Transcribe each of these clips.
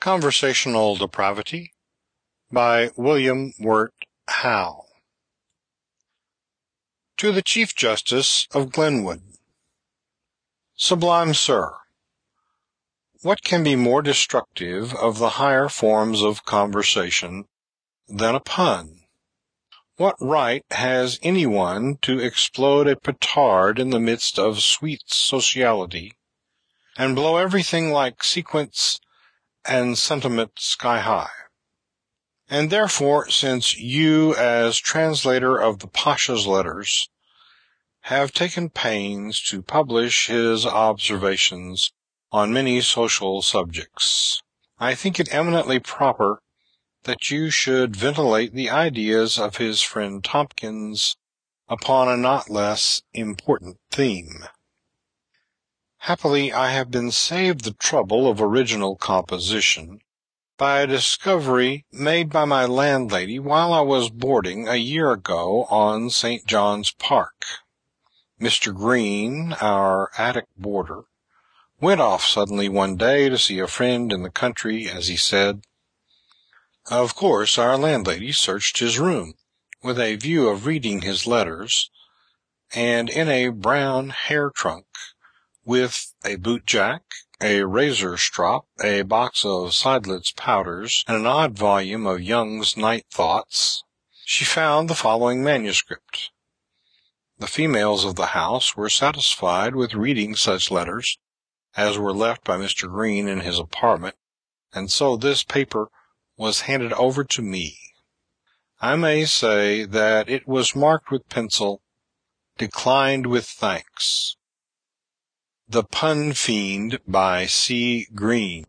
Conversational Depravity by William Wirt Howe. To the Chief Justice of Glenwood. Sublime Sir, what can be more destructive of the higher forms of conversation than a pun? What right has any one to explode a petard in the midst of sweet sociality, and blow everything like sequence and sentiment sky high? And therefore, since you, as translator of the Pasha's letters, have taken pains to publish his observations on many social subjects, I think it eminently proper that you should ventilate the ideas of his friend Tomkins upon a not less important theme. Happily, I have been saved the trouble of original composition by a discovery made by my landlady while I was boarding a year ago on St. John's Park. Mr. Green, our attic boarder, went off suddenly one day to see a friend in the country, as he said. Of course, our landlady searched his room, with a view of reading his letters, and in a brown hair trunk, with a boot-jack, a razor-strop, a box of Seidlitz powders, and an odd volume of Young's Night Thoughts, she found the following manuscript. The females of the house were satisfied with reading such letters as were left by Mr. Green in his apartment, and so this paper was handed over to me. I may say that it was marked with pencil, "Declined with thanks." The Pun Fiend by C. Green.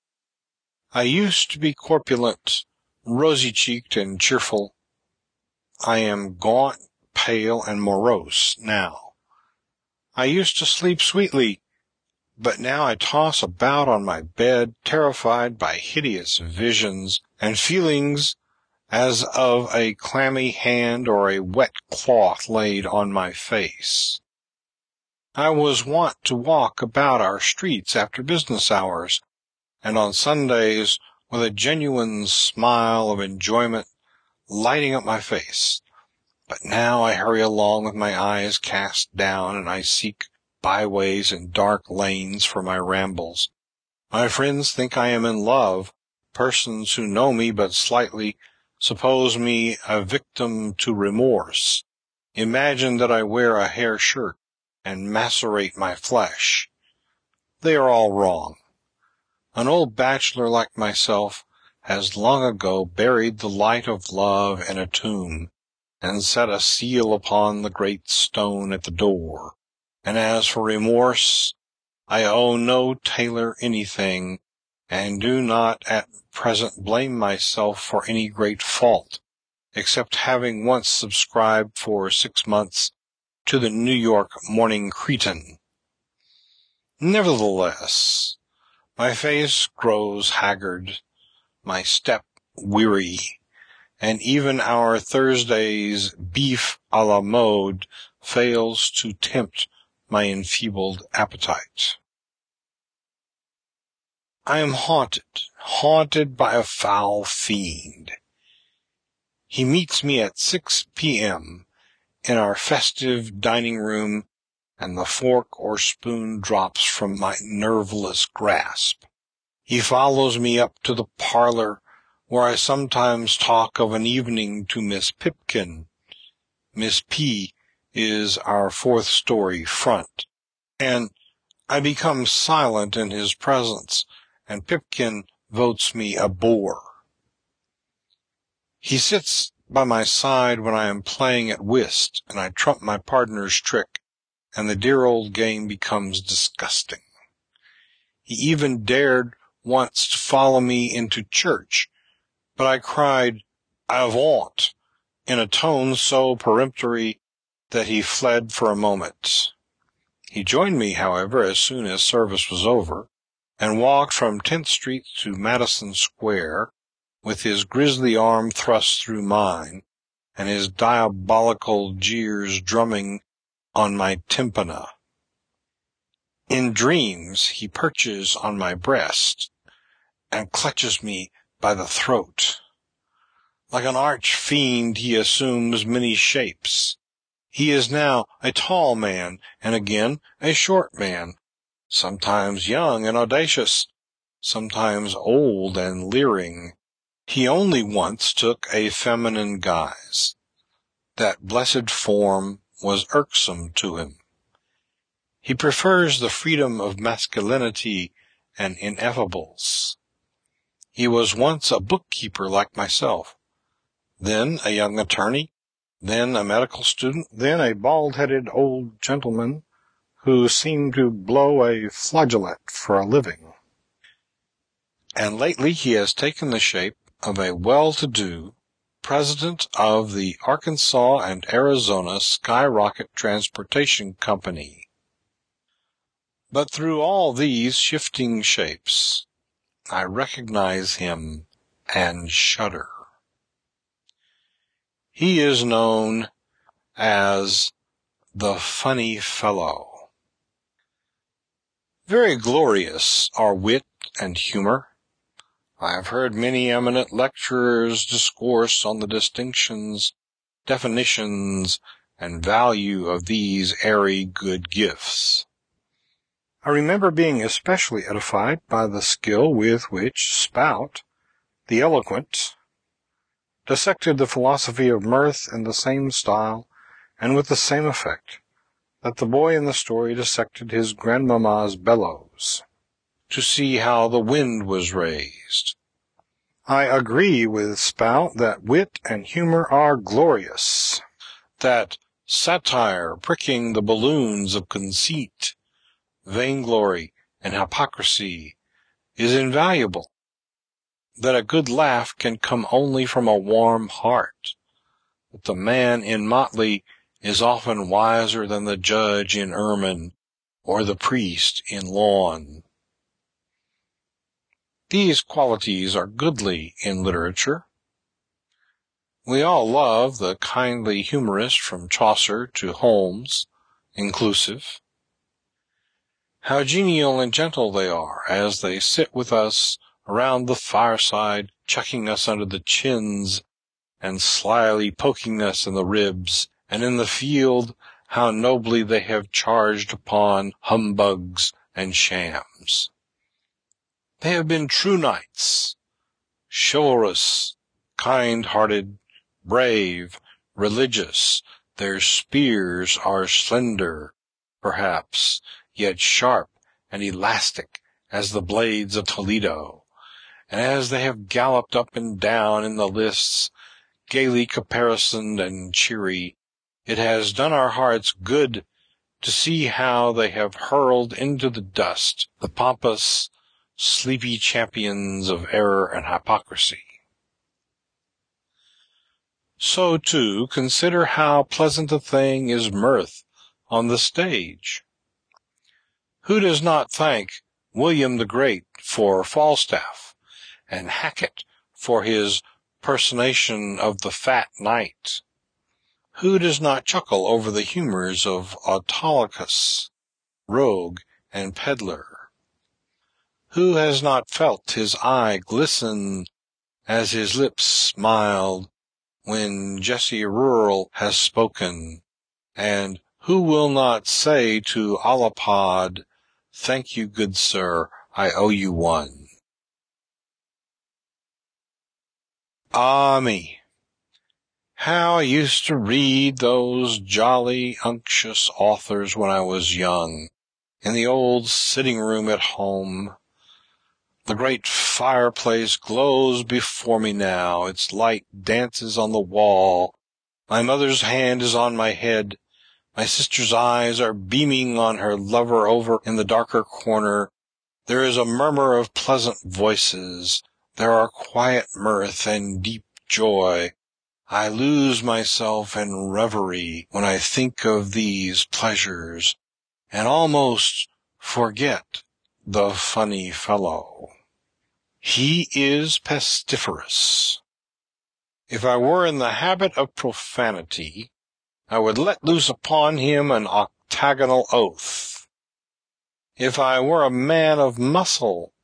I used to be corpulent, rosy-cheeked, and cheerful. I am gaunt, pale, and morose now. I used to sleep sweetly, but now I toss about on my bed, terrified by hideous visions and feelings as of a clammy hand or a wet cloth laid on my face. I was wont to walk about our streets after business hours, and on Sundays with a genuine smile of enjoyment lighting up my face. But now I hurry along with my eyes cast down, and I seek byways and dark lanes for my rambles. My friends think I am in love. Persons who know me but slightly suppose me a victim to remorse, imagine that I wear a hair shirt and macerate my flesh. They are all wrong. An old bachelor like myself has long ago buried the light of love in a tomb, and set a seal upon the great stone at the door. And as for remorse, I owe no tailor anything, and do not at present blame myself for any great fault, except having once subscribed for 6 months to the New York Morning Cretan. Nevertheless, my face grows haggard, my step weary, and even our Thursday's beef à la mode fails to tempt my enfeebled appetite. I am haunted by a foul fiend. He meets me at 6 p.m. in our festive dining-room, and the fork or spoon drops from my nerveless grasp. He follows me up to the parlor, where I sometimes talk of an evening to Miss Pipkin. Miss P. is our 4th-story front, and I become silent in his presence, and Pipkin votes me a bore. He sits by my side when I am playing at whist, and I trump my partner's trick, and the dear old game becomes disgusting. He even dared once to follow me into church, but I cried, "Avaunt," in a tone so peremptory that he fled for a moment. He joined me, however, as soon as service was over, and walked from 10th Street to Madison Square, with his grisly arm thrust through mine, and his diabolical jeers drumming on my tympana. In dreams he perches on my breast, and clutches me by the throat. Like an arch-fiend he assumes many shapes. He is now a tall man, and again a short man, sometimes young and audacious, sometimes old and leering. He only once took a feminine guise. That blessed form was irksome to him. He prefers the freedom of masculinity and ineffables. He was once a bookkeeper like myself, then a young attorney, then a medical student, then a bald-headed old gentleman who seemed to blow a flageolet for a living. And lately he has taken the shape of a well-to-do president of the Arkansas and Arizona Skyrocket Transportation Company. But through all these shifting shapes, I recognize him and shudder. He is known as the funny fellow. Very glorious are wit and humor. I have heard many eminent lecturers discourse on the distinctions, definitions, and value of these airy good gifts. I remember being especially edified by the skill with which Spout, the eloquent, dissected the philosophy of mirth in the same style and with the same effect that the boy in the story dissected his grandmamma's bellows, to see how the wind was raised. I agree with Spout that wit and humor are glorious, that satire pricking the balloons of conceit, vainglory, and hypocrisy is invaluable, that a good laugh can come only from a warm heart, that the man in motley is often wiser than the judge in ermine or the priest in lawn. These qualities are goodly in literature. We all love the kindly humorist from Chaucer to Holmes, inclusive. How genial and gentle they are as they sit with us around the fireside, chucking us under the chins and slyly poking us in the ribs, and in the field how nobly they have charged upon humbugs and shams. They have been true knights, chivalrous, kind-hearted, brave, religious. Their spears are slender, perhaps, yet sharp and elastic as the blades of Toledo, and as they have galloped up and down in the lists, gaily caparisoned and cheery, it has done our hearts good to see how they have hurled into the dust the pompous, sleepy champions of error and hypocrisy. So, too, consider how pleasant a thing is mirth on the stage. Who does not thank William the Great for Falstaff, and Hackett for his personation of the fat knight? Who does not chuckle over the humors of Autolycus, rogue, and peddler? Who has not felt his eye glisten as his lips smiled when Jessie Rural has spoken, and who will not say to Ollapod, "Thank you, good sir, I owe you one"? Ah me! How I used to read those jolly, unctuous authors when I was young, in the old sitting-room at home. The great fireplace glows before me now, its light dances on the wall, my mother's hand is on my head, my sister's eyes are beaming on her lover over in the darker corner. There is a murmur of pleasant voices, there are quiet mirth and deep joy. I lose myself in reverie when I think of these pleasures, and almost forget the funny fellow. He is pestiferous. If I were in the habit of profanity, I would let loose upon him an octagonal oath. If I were a man of muscle,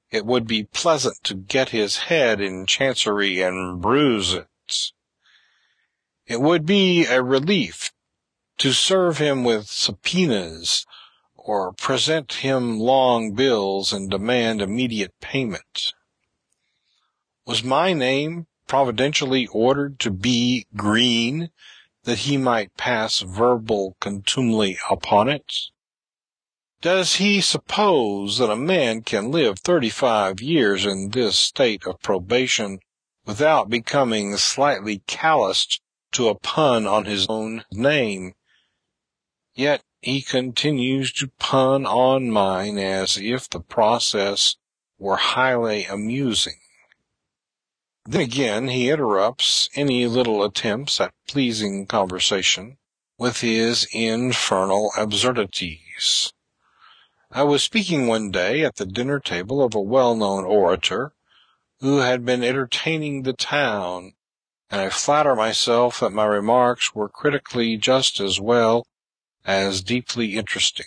It would be pleasant to get his head in chancery and bruise it. It would be a relief to serve him with subpoenas, or present him long bills and demand immediate payment. Was my name providentially ordered to be Green, that he might pass verbal contumely upon it? Does he suppose that a man can live 35 years in this state of probation without becoming slightly calloused to a pun on his own name? Yet he continues to pun on mine as if the process were highly amusing. Then again he interrupts any little attempts at pleasing conversation with his infernal absurdities. I was speaking one day at the dinner table of a well-known orator who had been entertaining the town, and I flatter myself that my remarks were critically just as well as deeply interesting.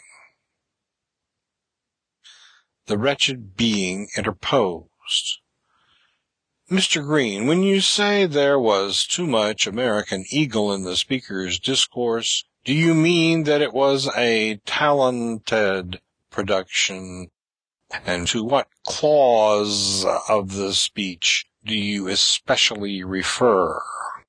The wretched being interposed. Mr. Green, when you say there was too much American eagle in the speaker's discourse, do you mean that it was a talented production? And to what clause of the speech do you especially refer?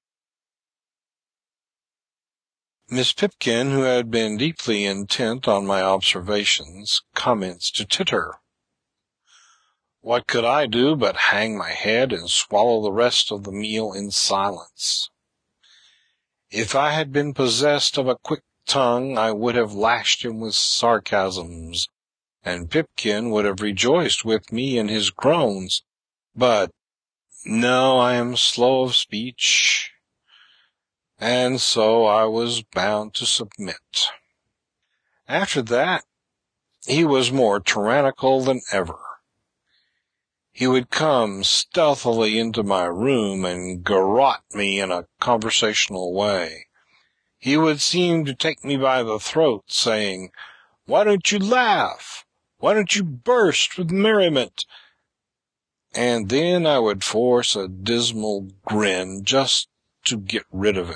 Miss Pipkin, who had been deeply intent on my observations, commenced to titter. What could I do but hang my head and swallow the rest of the meal in silence? If I had been possessed of a quick tongue, I would have lashed him with sarcasms, and Pipkin would have rejoiced with me in his groans. But no, I am slow of speech, and so I was bound to submit. After that, he was more tyrannical than ever. He would come stealthily into my room and garrote me in a conversational way. He would seem to take me by the throat, saying, "Why don't you laugh? Why don't you burst with merriment?" And then I would force a dismal grin just to get rid of him.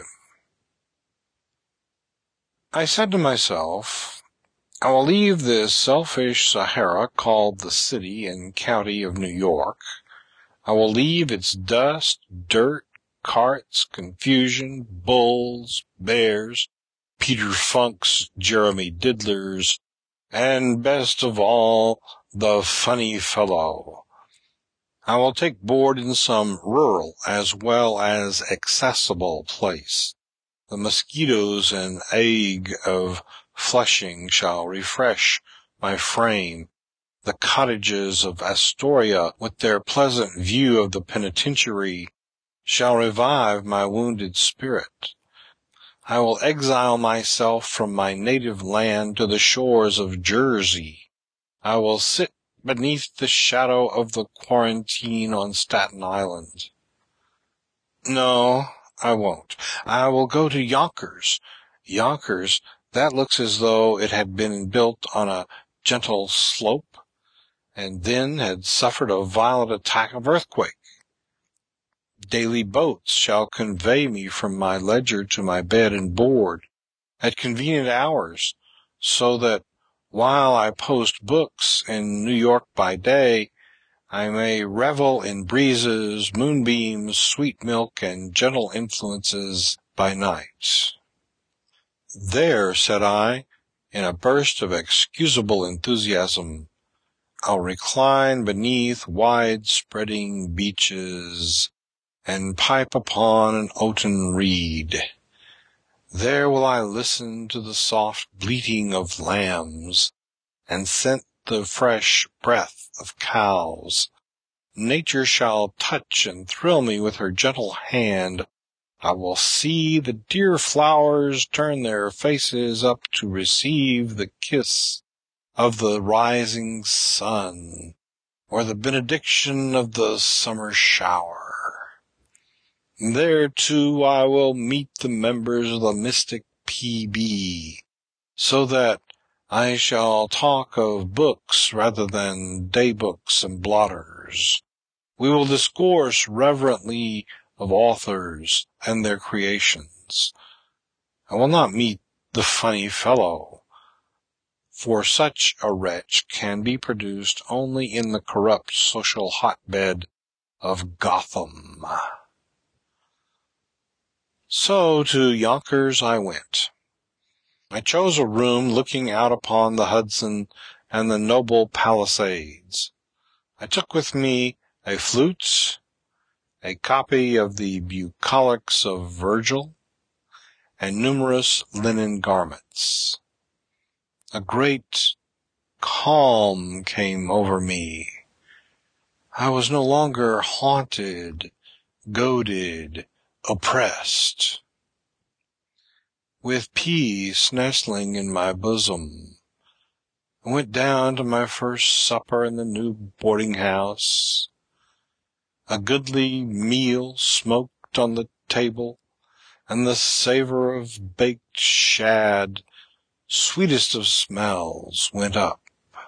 I said to myself, I will leave this selfish Sahara called the city and county of New York. I will leave its dust, dirt, carts, confusion, bulls, bears, Peter Funks, Jeremy Diddlers, and best of all, the funny fellow. I will take board in some rural as well as accessible place. The mosquitoes and ague of Flushing shall refresh my frame. The cottages of Astoria, with their pleasant view of the penitentiary, shall revive my wounded spirit. I will exile myself from my native land to the shores of Jersey. I will sit beneath the shadow of the quarantine on Staten Island. No, I won't. I will go to Yonkers. Yonkers, that looks as though it had been built on a gentle slope, and then had suffered a violent attack of earthquake. Daily boats shall convey me from my ledger to my bed and board, at convenient hours, so that, while I post books in New York by day, I may revel in breezes, moonbeams, sweet milk, and gentle influences by night. There, said I, in a burst of excusable enthusiasm, I'll recline beneath wide-spreading beeches, and pipe upon an oaten reed. There will I listen to the soft bleating of lambs, and scent the fresh breath of cows. Nature shall touch and thrill me with her gentle hand. I will see the dear flowers turn their faces up to receive the kiss of the rising sun, or the benediction of the summer shower. There, too, I will meet the members of the mystic P.B., so that, I shall talk of books rather than day-books and blotters. We will discourse reverently of authors and their creations. I will not meet the funny fellow, for such a wretch can be produced only in the corrupt social hotbed of Gotham. So to Yonkers I went. I chose a room looking out upon the Hudson and the noble Palisades. I took with me a flute, a copy of the Bucolics of Virgil, and numerous linen garments. A great calm came over me. I was no longer haunted, goaded, oppressed. With peace nestling in my bosom, I went down to my first supper in the new boarding-house. A goodly meal smoked on the table, and the savor of baked shad, sweetest of smells, went up.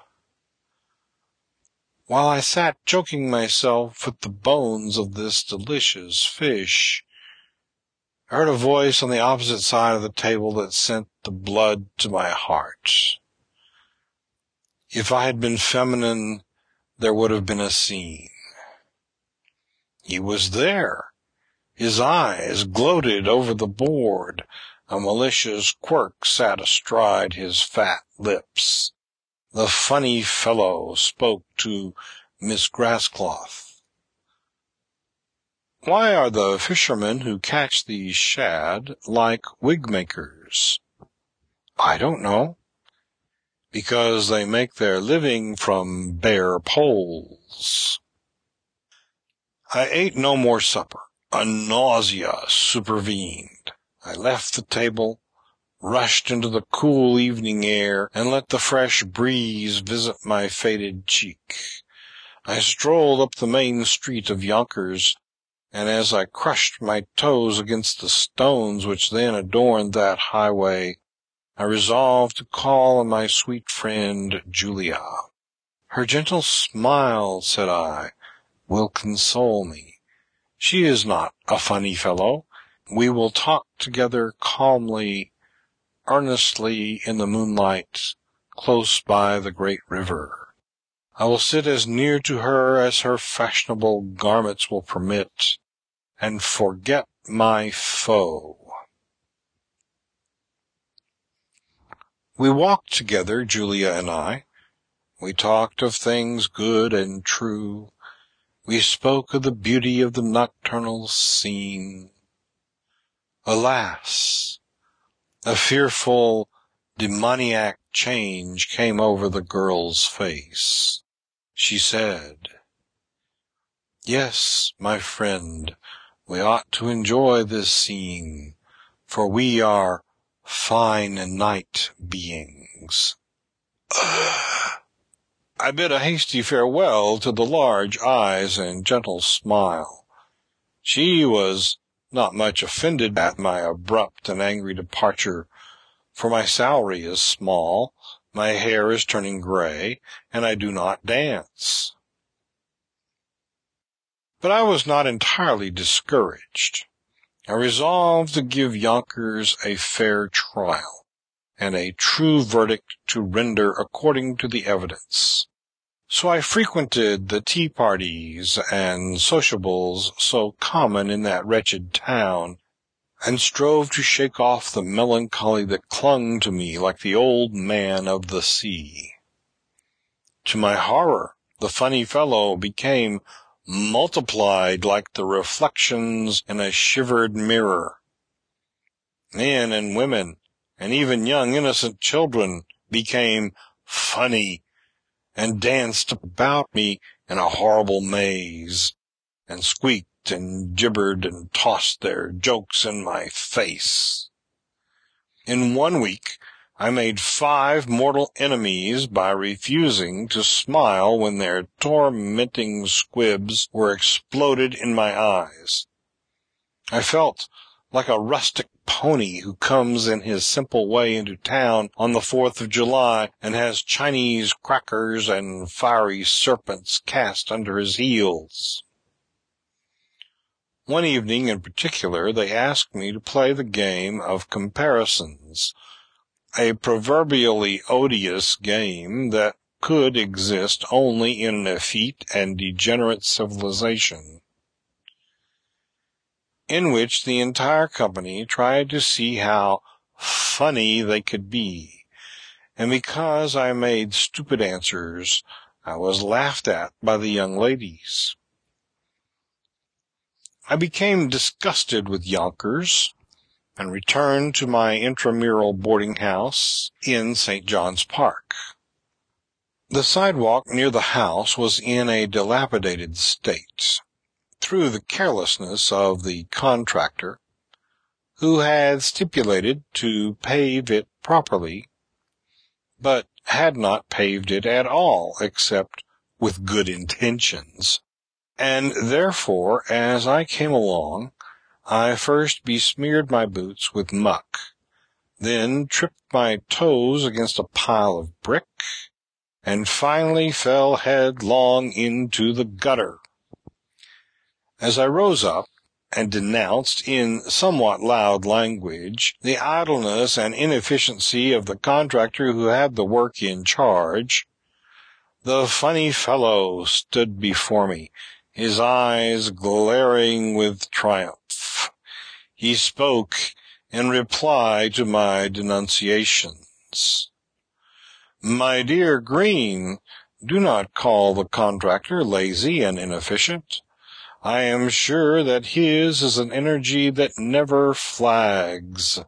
While I sat choking myself with the bones of this delicious fish, I heard a voice on the opposite side of the table that sent the blood to my heart. If I had been feminine, there would have been a scene. He was there. His eyes gloated over the board. A malicious quirk sat astride his fat lips. The funny fellow spoke to Miss Grasscloth. Why are the fishermen who catch these shad like wig-makers? I don't know. Because they make their living from bare poles. I ate no more supper. A nausea supervened. I left the table, rushed into the cool evening air, and let the fresh breeze visit my faded cheek. I strolled up the main street of Yonkers, and as I crushed my toes against the stones which then adorned that highway, I resolved to call on my sweet friend Julia. Her gentle smile, said I, will console me. She is not a funny fellow. We will talk together calmly, earnestly in the moonlight, close by the great river. I will sit as near to her as her fashionable garments will permit, and forget my foe. We walked together, Julia and I. We talked of things good and true. We spoke of the beauty of the nocturnal scene. Alas! A fearful, demoniac change came over the girl's face. She said, "Yes, my friend, we ought to enjoy this scene, for we are fine night beings." I bid a hasty farewell to the large eyes and gentle smile. She was not much offended at my abrupt and angry departure, for my salary is small, my hair is turning gray, and I do not dance. But I was not entirely discouraged. I resolved to give Yonkers a fair trial, and a true verdict to render according to the evidence. So I frequented the tea parties and sociables so common in that wretched town, and strove to shake off the melancholy that clung to me like the old man of the sea. To my horror, the funny fellow became multiplied like the reflections in a shivered mirror. Men and women, and even young innocent children, became funny, and danced about me in a horrible maze, and squeaked and gibbered and tossed their jokes in my face. In 1 week, I made 5 mortal enemies by refusing to smile when their tormenting squibs were exploded in my eyes. I felt like a rustic pony who comes in his simple way into town on the 4th of July and has Chinese crackers and fiery serpents cast under his heels. One evening in particular, they asked me to play the game of comparisons, a proverbially odious game that could exist only in an effete and degenerate civilization, in which the entire company tried to see how funny they could be, and because I made stupid answers, I was laughed at by the young ladies. I became disgusted with Yonkers, and returned to my intramural boarding house in St. John's Park. The sidewalk near the house was in a dilapidated state, through the carelessness of the contractor, who had stipulated to pave it properly, but had not paved it at all, except with good intentions. And therefore, as I came along, I first besmeared my boots with muck, then tripped my toes against a pile of brick, and finally fell headlong into the gutter. As I rose up and denounced in somewhat loud language the idleness and inefficiency of the contractor who had the work in charge, the funny fellow stood before me, his eyes glaring with triumph. He spoke in reply to my denunciations. "My dear Green, do not call the contractor lazy and inefficient. I am sure that his is an energy that never flags."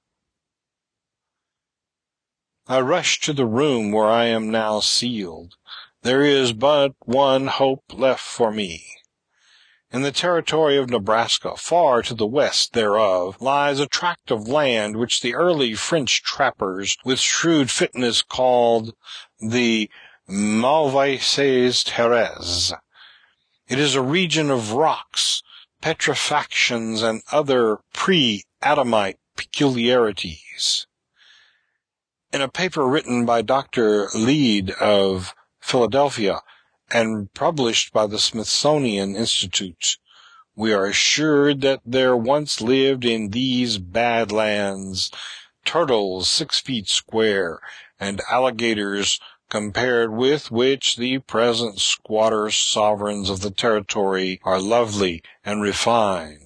I rush to the room where I am now sealed. There is but one hope left for me. In the territory of Nebraska, far to the west thereof, lies a tract of land which the early French trappers with shrewd fitness called the Mauvaises Terres. It is a region of rocks, petrifactions, and other pre-Adamite peculiarities. In a paper written by Dr. Lead of Philadelphia, and published by the Smithsonian Institute, we are assured that there once lived in these bad lands turtles 6 feet square, and alligators compared with which the present squatter sovereigns of the territory are lovely and refined.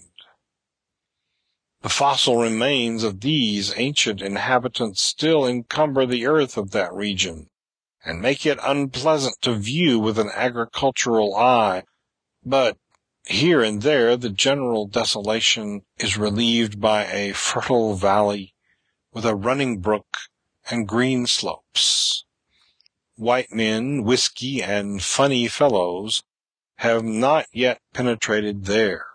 The fossil remains of these ancient inhabitants still encumber the earth of that region, and make it unpleasant to view with an agricultural eye, but here and there the general desolation is relieved by a fertile valley with a running brook and green slopes. White men, whiskey, and funny fellows have not yet penetrated there.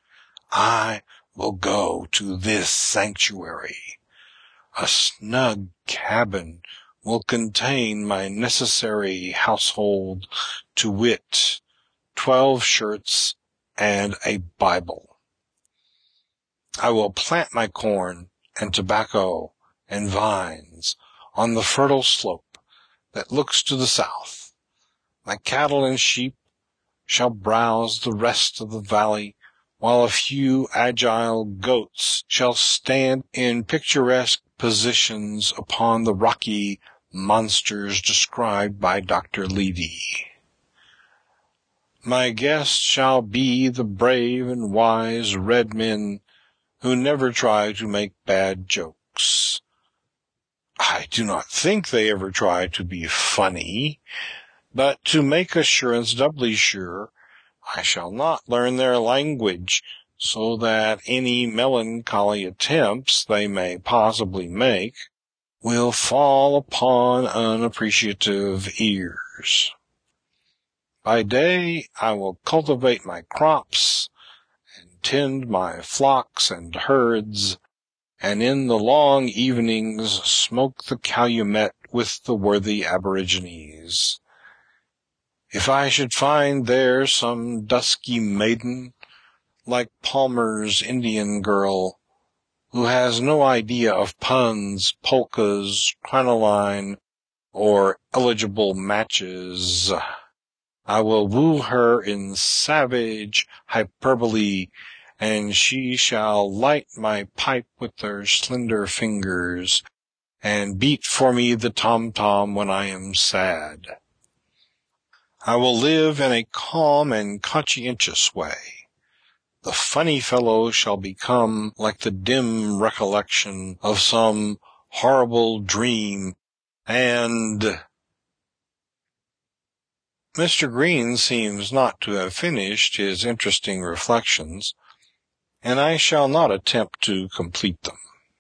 I will go to this sanctuary. A snug cabin will contain my necessary household, to wit, 12 shirts and a Bible. I will plant my corn and tobacco and vines on the fertile slope that looks to the south. My cattle and sheep shall browse the rest of the valley, while a few agile goats shall stand in picturesque positions upon the rocky monsters described by Dr. Levy. My guests shall be the brave and wise red men who never try to make bad jokes. I do not think they ever try to be funny, but to make assurance doubly sure, I shall not learn their language, so that any melancholy attempts they may possibly make will fall upon unappreciative ears. By day I will cultivate my crops, and tend my flocks and herds, and in the long evenings smoke the calumet with the worthy aborigines. If I should find there some dusky maiden, like Palmer's Indian girl, who has no idea of puns, polkas, crinoline, or eligible matches. I will woo her in savage hyperbole, and she shall light my pipe with her slender fingers, and beat for me the tom-tom when I am sad. I will live in a calm and conscientious way. The funny fellow shall become like the dim recollection of some horrible dream, and... Mr. Green seems not to have finished his interesting reflections, and I shall not attempt to complete them.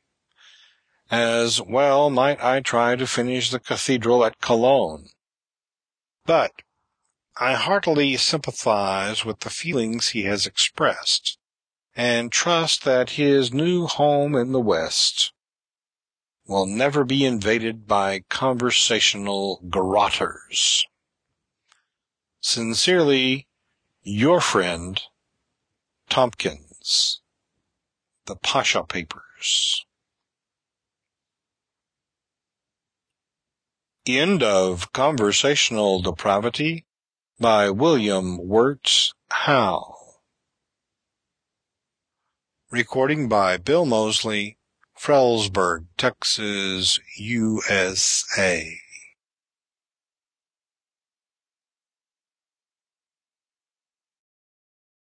As well might I try to finish the cathedral at Cologne. But I heartily sympathize with the feelings he has expressed, and trust that his new home in the West will never be invaded by conversational garroters. Sincerely, your friend, Tompkins. The Pasha Papers. End of Conversational Depravity by William Wirt Howe. Recording by Bill Moseley, Frelsburg, Texas, USA.